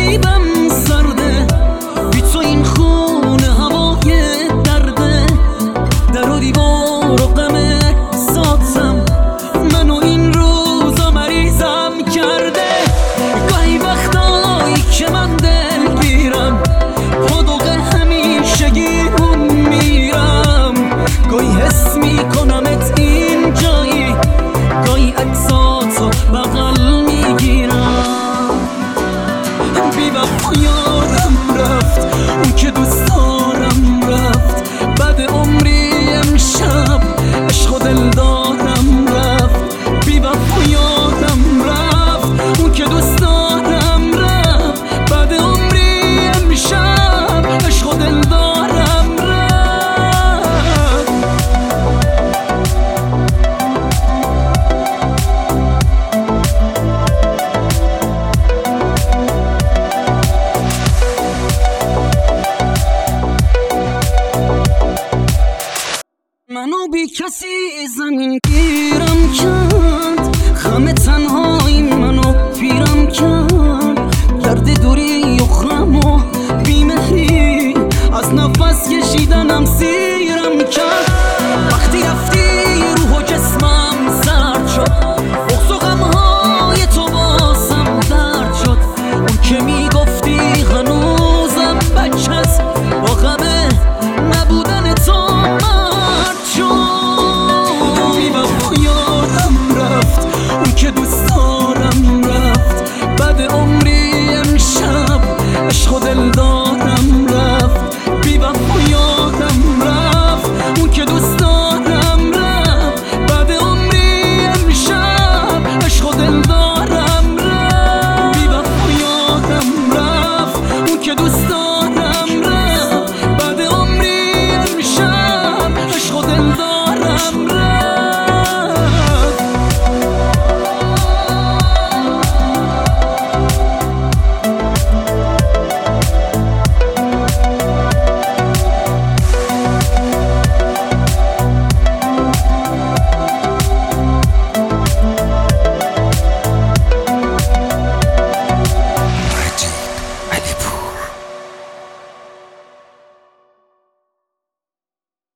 نصیبم سرده، بی تو این خونه هوای درده. در و دیوار و غم ساتم منو این روزا مریضم کرده. گاهی وقتایی که من دل بیرم پادوق همیشگیمون میرم. گاهی حس میکنمت این جایی، گاهی عکساتو بغل میگیرم. بی وفا یادم رفت اون که دوست دارم رفت، بعد عمری امشب عشق و دلدارم رفت. بی وفا یادم رفت اون که دوست دارم رفت، بعد عمری امشب عشق و دلدارم رفت. منو بی کسی زمین گیرم کرد، غم تنهایی منو پیرم کرد. گرد دوری و غم و بیمهری از نفس کشیدنم سیرم کرد. وقتی رفتی روح و جسمم سرد شد، بغض و غمهای تو باسم درد شد. اون که میگفتی هنوزم بچه است